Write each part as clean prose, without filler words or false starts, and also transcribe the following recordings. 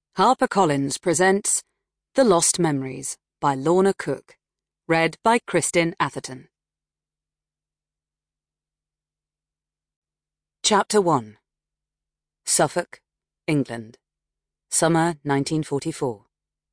HarperCollins presents The Lost Memories by Lorna Cook, read by Kristin Atherton. Chapter 1. Suffolk, England. Summer 1944.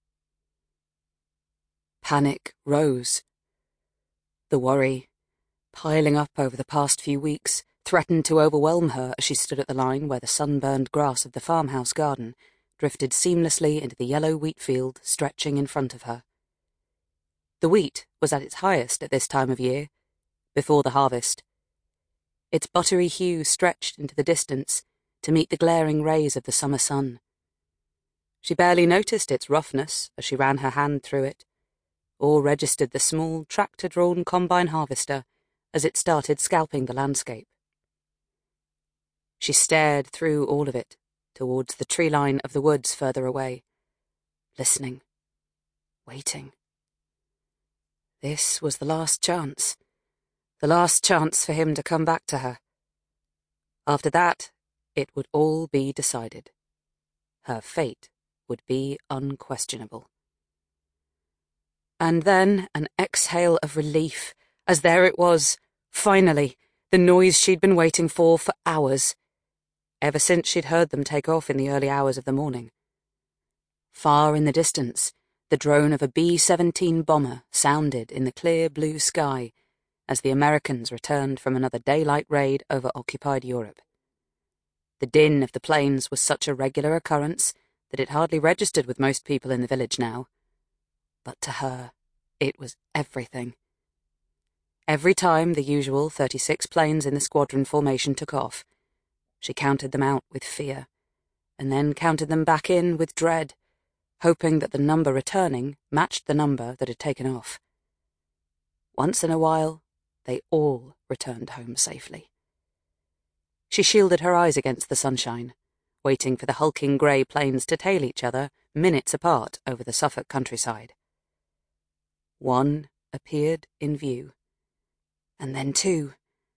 Panic rose. The worry, piling up over the past few weeks, threatened to overwhelm her as she stood at the line where the sunburned grass of the farmhouse garden drifted seamlessly into the yellow wheat field stretching in front of her. The wheat was at its highest at this time of year, before the harvest. Its buttery hue stretched into the distance to meet the glaring rays of the summer sun. She barely noticed its roughness as she ran her hand through it, or registered the small, tractor-drawn combine harvester as it started scalping the landscape. She stared through all of it, towards the tree line of the woods further away, listening, waiting. This was the last chance for him to come back to her. After that, it would all be decided. Her fate would be unquestionable. And then an exhale of relief, as there it was, finally, the noise she'd been waiting for hours. Ever since she'd heard them take off in the early hours of the morning. Far in the distance, the drone of a B-17 bomber sounded in the clear blue sky as the Americans returned from another daylight raid over occupied Europe. The din of the planes was such a regular occurrence that it hardly registered with most people in the village now. But to her, it was everything. Every time the usual 36 planes in the squadron formation took off, she counted them out with fear, and then counted them back in with dread, hoping that the number returning matched the number that had taken off. Once in a while, they all returned home safely. She shielded her eyes against the sunshine, waiting for the hulking grey planes to tail each other minutes apart over the Suffolk countryside. One appeared in view, and then two,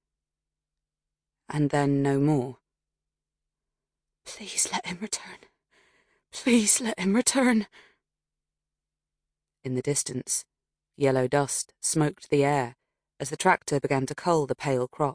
and then no more. Please let him return. Please let him return. In the distance, yellow dust smoked the air as the tractor began to cull the pale crop.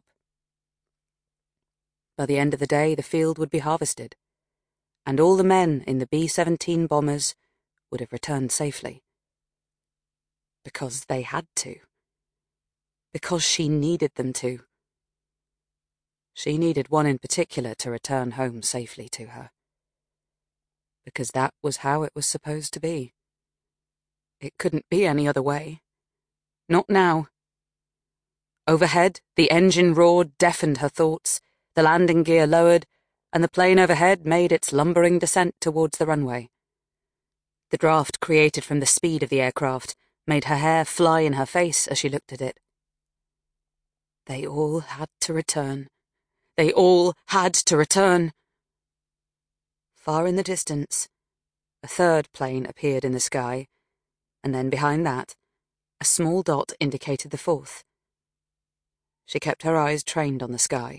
By the end of the day, the field would be harvested, and all the men in the B-17 bombers would have returned safely. Because they had to. Because she needed them to. She needed one in particular to return home safely to her. Because that was how it was supposed to be. It couldn't be any other way. Not now. Overhead, the engine roar deafened her thoughts, the landing gear lowered, and the plane overhead made its lumbering descent towards the runway. The draft created from the speed of the aircraft made her hair fly in her face as she looked at it. They all had to return. They all had to return. Far in the distance, a third plane appeared in the sky, and then behind that, a small dot indicated the fourth. She kept her eyes trained on the sky.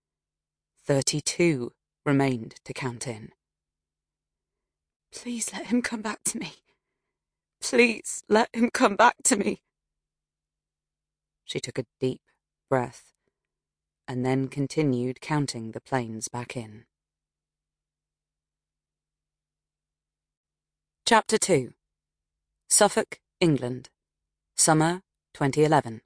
32 remained to count in. Please let him come back to me. Please let him come back to me. She took a deep breath, and then continued counting the planes back in. Chapter 2. Suffolk, England. Summer 2011.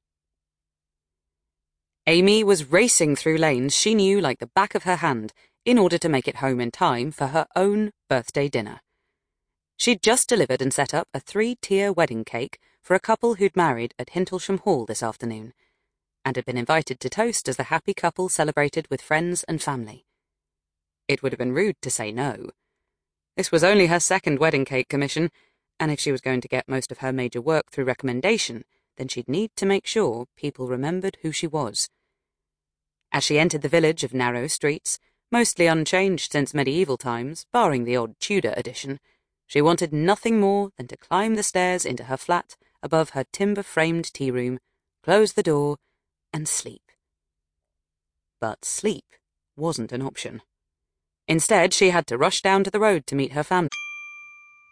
Amy was racing through lanes she knew like the back of her hand in order to make it home in time for her own birthday dinner. She'd just delivered and set up a 3-tier wedding cake for a couple who'd married at Hintlesham Hall this afternoon, and had been invited to toast as the happy couple celebrated with friends and family. It would have been rude to say no. This was only her second wedding cake commission, and if she was going to get most of her major work through recommendation, then she'd need to make sure people remembered who she was. As she entered the village of narrow streets, mostly unchanged since medieval times, barring the odd Tudor addition, she wanted nothing more than to climb the stairs into her flat above her timber-framed tea room, close the door, and sleep. But sleep wasn't an option. Instead, she had to rush down to the road to meet her family.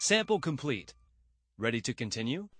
Sample complete. Ready to continue?